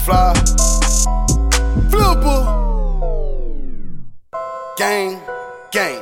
fly. Flipper. Gang, gang.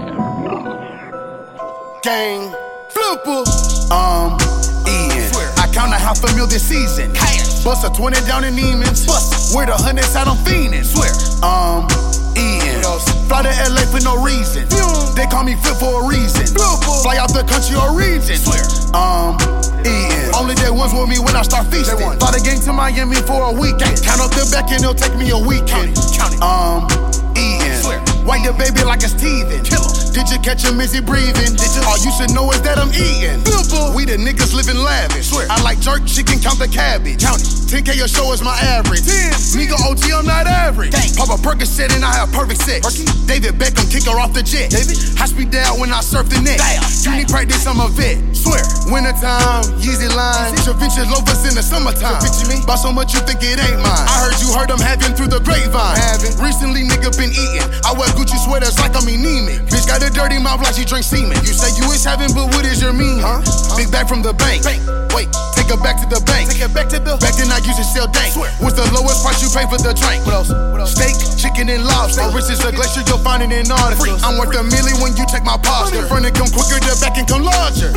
Gang, flipper. Ian. I count a $500,000 this season. Bust a 20 down in Neiman's. Where the hundreds out, I'm fiending. Swear. Ian. Fly to LA for no reason. They call me fit for a reason. Fly out the country or region. Swear. Ian. Only there ones with me when I start feasting. Fly the gang to Miami for a weekend. Count up the back and it'll take me a weekend. Ian. Wipe the baby like it's teething. Did you catch him? Is he breathing? All you should know is that I'm eating. We the niggas living lavish. I like jerk chicken, count the cabbage. 10K a show is my average. Nigga OG, I'm not average. Pop a Percocet and I have perfect sex. David Beckham kick her off the jet. High speed down when I surf the net. You need practice, I'm a vet. Swear. Wintertime, Yeezy line. Vintage loafers in the summertime. Bought so much you think it ain't mine. I heard them having through the grapevine. Recently nigga been eating. I wear Gucci sweaters like I'm anemic. Bitch got a dirty mouth like she drink semen. You say you is having, but what is your meaning? Big bag from the bank. Wait, take her back to the bank. Back then I used to sell dank. What's the lowest price you pay for the drink? What else? Steak, chicken, and lobster. Rich as a glacier, you'll find it in articles. I'm worth $1 million when you check my posture. Front and come quicker, the back and come larger.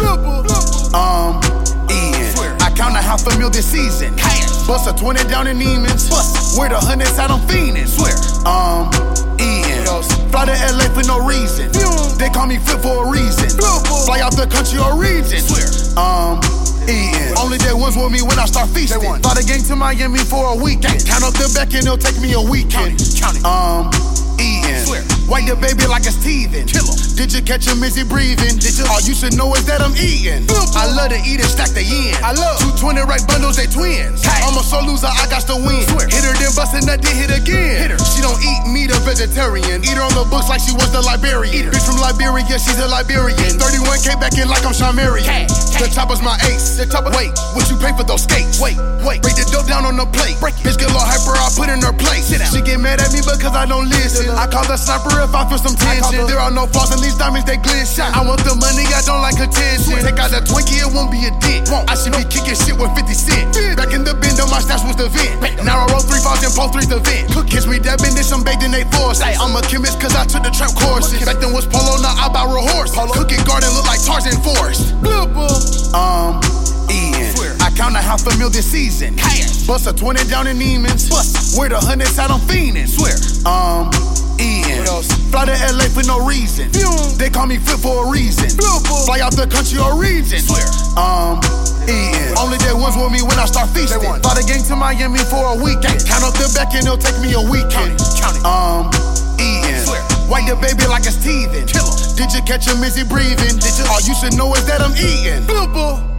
Ian. I count a $500,000 this season. Bust a 20 down in Neiman's. Where the hundreds out, I'm fiending. Swear. Ian. Fly to LA for no reason. They call me fit for a reason. Fly out the country or region. Swear. Ian. Only there ones with me when I start feasting. Fly the gang to Miami for a weekend. Count up the back and it'll take me a weekend. Ian. Wipe the baby like it's teething. Did you catch him? Is he breathing? All you should know is that I'm eating. I love to eat and stack the yen. I love 220 right bundles, they twins. I'm a sole loser, I got to win. Hit her, then bust a nut, then hit again. She don't eat meat, a vegetarian. Eat her on the books like she was the Liberian. Bitch from Liberia, she's a Liberian. 31K back in like I'm Sean Marion. The chopper's my ace. Wait, what you pay for those skates? Wait, break the dough down on the plate. Bitch get a little hyper, I put in her place. She get mad at me because I don't listen. I call the sniper if I feel some tension. There are no flaws in these diamonds, they glisten. I want the money, I don't like attention. Take out the Twinkie, it won't be a dent. I should be kicking shit with 50 cents. Back in the bend, on my stash was the vent. Now I roll 3 files and pull 3's the vent. Kiss me dabbing, then some baked in they force. I'm a chemist cause I took the trap courses. Back then was polo, now I buy real horse. Cooking garden look like Tarzan Forest. Ian. I count a $500,000 this season. Bust a 20 down in Neiman's. Where the hundreds out, I'm fiending. Swear. Ian. Fly to LA for no reason. They call me fit for a reason. Fly out the country or region. Swear. Ian. Only there ones with me when I start feasting. Fly the gang to Miami for a weekend. Count up the back and it'll take me a weekend. Ian. Wipe the baby like it's teething. Did you catch him? Is he breathing? All you should know is that I'm eating.